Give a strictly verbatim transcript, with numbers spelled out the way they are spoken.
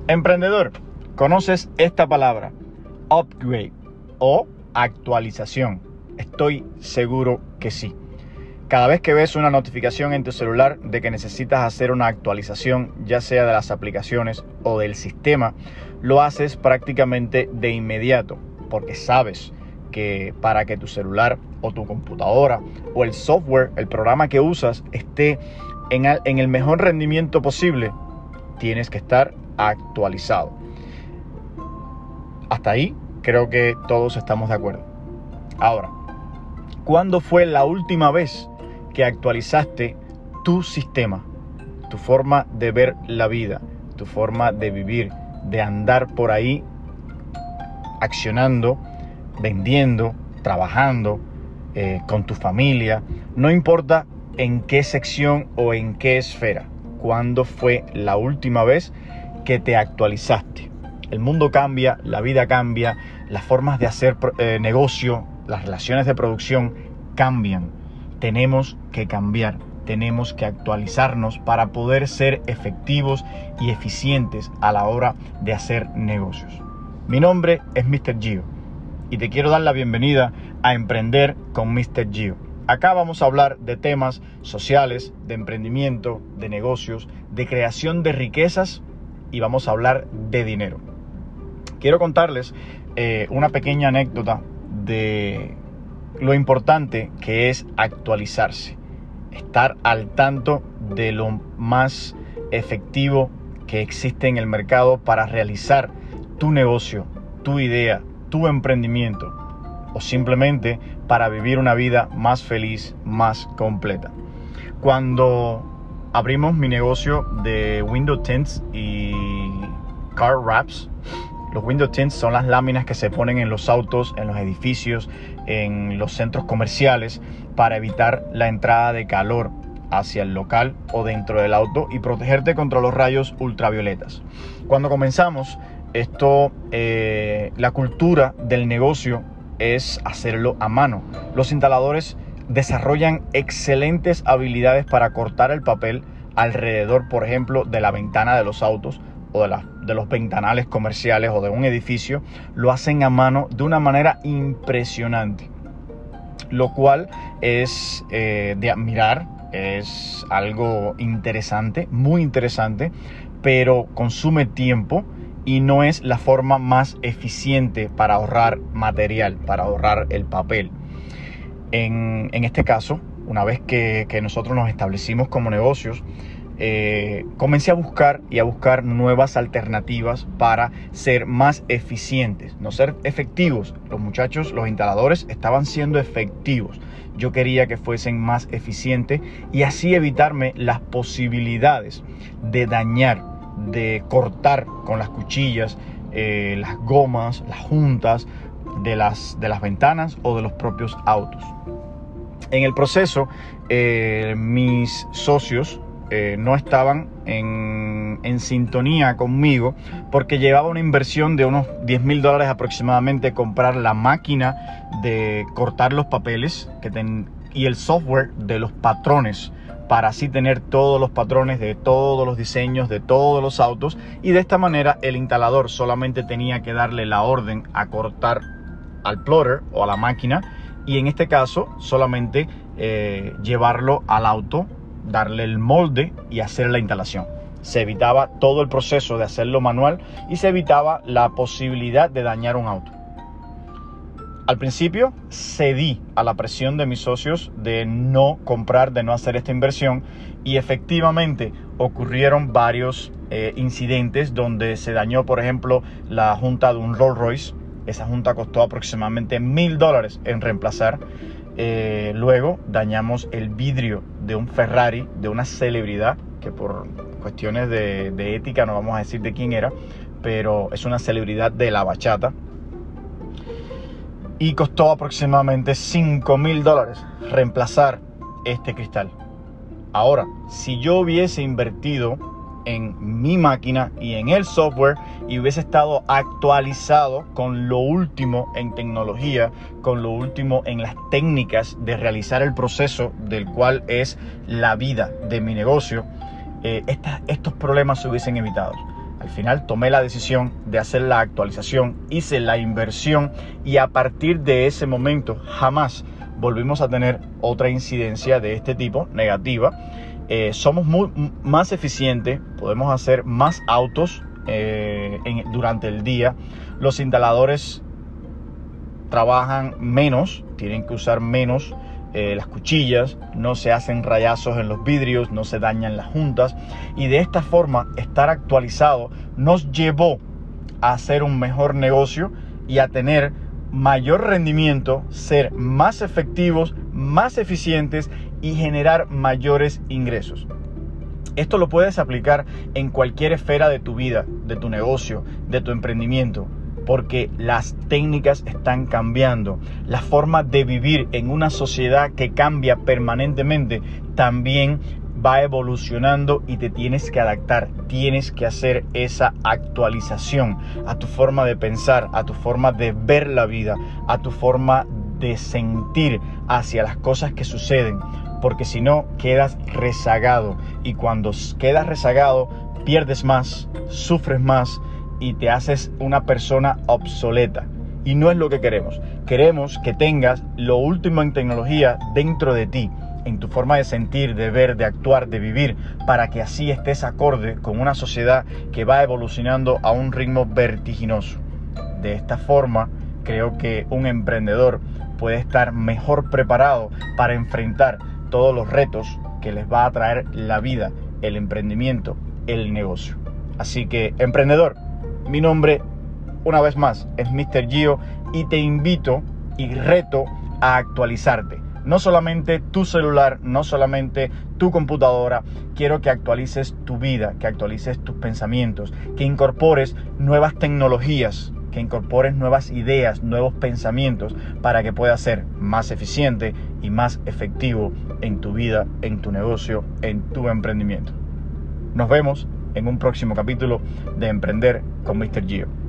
Emprendedor, ¿conoces esta palabra? Upgrade o actualización. Estoy seguro que sí. Cada vez que ves una notificación en tu celular de que necesitas hacer una actualización, ya sea de las aplicaciones o del sistema, lo haces prácticamente de inmediato, porque sabes que para que tu celular o tu computadora o el software, el programa que usas, esté en el, en el mejor rendimiento posible, tienes que estar actualizado. Hasta ahí creo que todos estamos de acuerdo. Ahora, ¿cuándo fue la última vez que actualizaste tu sistema, tu forma de ver la vida, tu forma de vivir, de andar por ahí accionando, vendiendo, trabajando eh, con tu familia? No importa en qué sección o en qué esfera. ¿Cuándo fue la última vez que te actualizaste? El mundo cambia, la vida cambia, las formas de hacer eh, negocio, las relaciones de producción cambian. Tenemos que cambiar, tenemos que actualizarnos para poder ser efectivos y eficientes a la hora de hacer negocios. Mi nombre es míster Gio y te quiero dar la bienvenida a Emprender con míster Gio. Acá vamos a hablar de temas sociales, de emprendimiento, de negocios, de creación de riquezas y vamos a hablar de dinero. Quiero contarles eh, una pequeña anécdota de lo importante que es actualizarse, estar al tanto de lo más efectivo que existe en el mercado para realizar tu negocio, tu idea, tu emprendimiento o simplemente para vivir una vida más feliz, más completa. Cuando abrimos mi negocio de window tints y car wraps, los window tints son las láminas que se ponen en los autos, en los edificios, en los centros comerciales para evitar la entrada de calor hacia el local o dentro del auto y protegerte contra los rayos ultravioletas. Cuando comenzamos esto, eh, la cultura del negocio es hacerlo a mano. Los instaladores desarrollan excelentes habilidades para cortar el papel alrededor, por ejemplo, de la ventana de los autos o de, la, de los ventanales comerciales o de un edificio. Lo hacen a mano de una manera impresionante, lo cual es eh, de admirar, es algo interesante, muy interesante, pero consume tiempo y no es la forma más eficiente para ahorrar material, para ahorrar el papel. En, en este caso, una vez que, que nosotros nos establecimos como negocios, eh, comencé a buscar y a buscar nuevas alternativas para ser más eficientes, no ser efectivos. Los muchachos, los instaladores, estaban siendo efectivos. Yo quería que fuesen más eficientes y así evitarme las posibilidades de dañar, de cortar con las cuchillas eh, las gomas, las juntas de las, de las ventanas o de los propios autos. En el proceso, eh, mis socios eh, no estaban en, en sintonía conmigo porque llevaba una inversión de unos diez mil dólares aproximadamente comprar la máquina de cortar los papeles que ten, y el software de los patrones, para así tener todos los patrones de todos los diseños de todos los autos, y de esta manera el instalador solamente tenía que darle la orden a cortar al plotter o a la máquina y en este caso solamente eh, llevarlo al auto, darle el molde y hacer la instalación. Se evitaba todo el proceso de hacerlo manual y se evitaba la posibilidad de dañar un auto. Al principio cedí a la presión de mis socios de no comprar, de no hacer esta inversión, y efectivamente ocurrieron varios eh, incidentes donde se dañó, por ejemplo, la junta de un Rolls Royce. Esa junta costó aproximadamente mil dólares en reemplazar. Eh, luego dañamos el vidrio de un Ferrari de una celebridad que por cuestiones de, de ética no vamos a decir de quién era, pero es una celebridad de la bachata. Y costó aproximadamente cinco mil dólares reemplazar este cristal. Ahora, si yo hubiese invertido en mi máquina y en el software y hubiese estado actualizado con lo último en tecnología, con lo último en las técnicas de realizar el proceso del cual es la vida de mi negocio, eh, esta, estos problemas se hubiesen evitado. Al final tomé la decisión de hacer la actualización, hice la inversión y a partir de ese momento jamás volvimos a tener otra incidencia de este tipo negativa. Eh, somos muy, más eficientes, podemos hacer más autos eh, en, durante el día. Los instaladores trabajan menos, tienen que usar menos eh, las cuchillas, no se hacen rayazos en los vidrios, no se dañan las juntas, y de esta forma estar actualizado nos llevó a hacer un mejor negocio y a tener mayor rendimiento, ser más efectivos, más eficientes y generar mayores ingresos. Esto lo puedes aplicar en cualquier esfera de tu vida, de tu negocio, de tu emprendimiento, porque las técnicas están cambiando. La forma de vivir en una sociedad que cambia permanentemente también va evolucionando y te tienes que adaptar, tienes que hacer esa actualización a tu forma de pensar, a tu forma de ver la vida, a tu forma de sentir hacia las cosas que suceden, porque si no quedas rezagado, y cuando quedas rezagado pierdes más, sufres más y te haces una persona obsoleta, y no es lo que queremos. Queremos que tengas lo último en tecnología dentro de ti, en tu forma de sentir, de ver, de actuar, de vivir, para que así estés acorde con una sociedad que va evolucionando a un ritmo vertiginoso. De esta forma, creo que un emprendedor puede estar mejor preparado para enfrentar todos los retos que les va a traer la vida, el emprendimiento, el negocio. Así que, emprendedor, mi nombre, una vez más, es míster Gio, y te invito y reto a actualizarte. No solamente tu celular, no solamente tu computadora, quiero que actualices tu vida, que actualices tus pensamientos, que incorpores nuevas tecnologías, que incorpores nuevas ideas, nuevos pensamientos, para que puedas ser más eficiente y más efectivo en tu vida, en tu negocio, en tu emprendimiento. Nos vemos en un próximo capítulo de Emprender con míster Gio.